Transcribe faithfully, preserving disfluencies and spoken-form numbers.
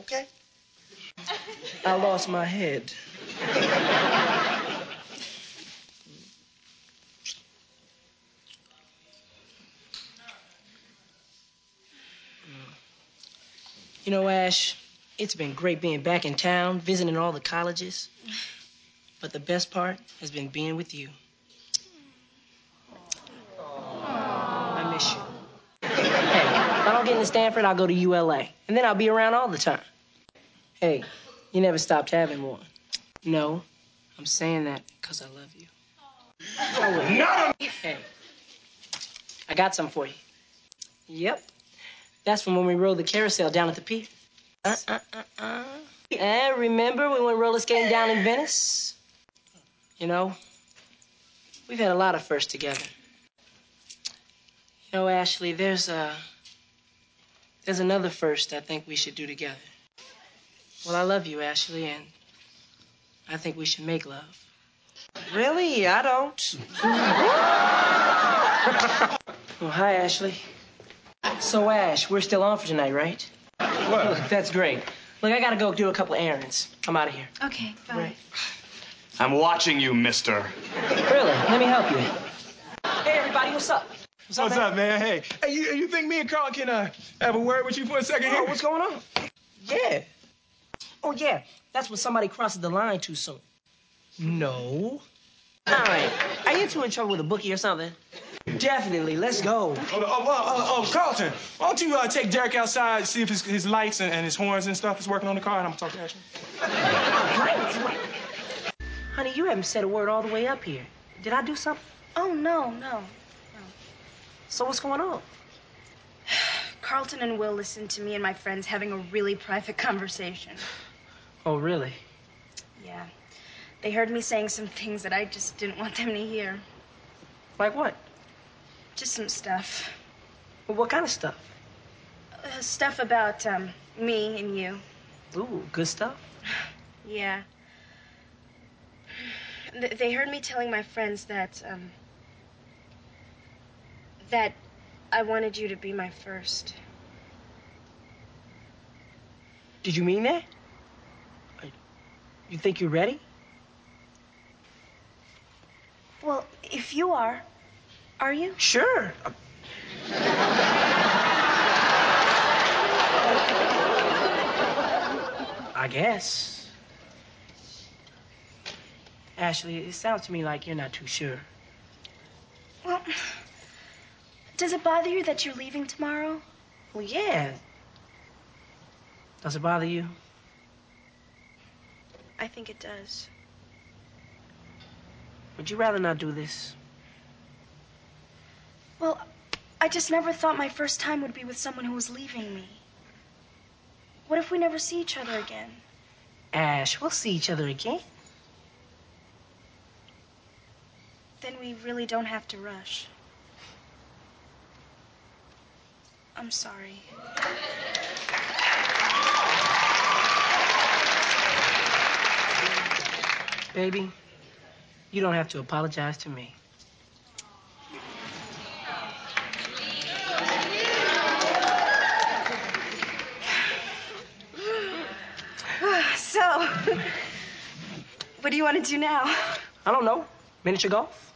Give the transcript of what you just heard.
okay? I lost my head. You know, Ash, it's been great being back in town, visiting all the colleges. But the best part has been being with you. I miss you. Hey, if I don't get into Stanford, I'll go to U L A. And then I'll be around all the time. Hey, you never stopped having one. No, I'm saying that because I love you. Oh, no! Hey, I got some for you. Yep. That's from when we rode the carousel down at the pier. Uh, uh, uh, uh. And remember when we went roller skating down in Venice? You know, we've had a lot of firsts together. You know, Ashley, there's a... There's another first I think we should do together. Well, I love you, Ashley, and I think we should make love. Really? I don't. Well, hi, Ashley. So, Ash, we're still on for tonight, right? What? That's great. Look, I gotta go do a couple of errands. I'm out of here. Okay, bye. Right. I'm watching you, mister. Really? Let me help you. Hey, everybody, what's up? What's, what's up, man? Hey, hey, you, you think me and Carl can uh, have a word with you for a second here? Oh, what's going on? Yeah. Oh, yeah. That's when somebody crosses the line too soon. No. All right. Are you two in trouble with a bookie or something? Definitely. Let's go. Oh, oh, oh, oh, Carlton, why don't you uh, take Derek outside, see if his, his lights and, and his horns and stuff is working on the car, and I'm gonna talk to Ashley. Lights? Honey, you haven't said a word all the way up here. Did I do something? Oh, no, no. So what's going on? Carlton and Will listened to me and my friends having a really private conversation. Oh, really? Yeah. They heard me saying some things that I just didn't want them to hear. Like what? Just some stuff. Well, what kind of stuff? Uh, stuff about, um, me and you. Ooh, good stuff? Yeah. Th they heard me telling my friends that, um... that I wanted you to be my first. Did you mean that? You think you're ready? Well, if you are, are you? Sure. I guess. Ashley, it sounds to me like you're not too sure. Well, does it bother you that you're leaving tomorrow? Well, yeah. Does it bother you? I think it does. Would you rather not do this? Well, I just never thought my first time would be with someone who was leaving me. What if we never see each other again? Ash, we'll see each other again. Then we really don't have to rush. I'm sorry. Baby, you don't have to apologize to me. So, what do you want to do now? I don't know. Miniature golf?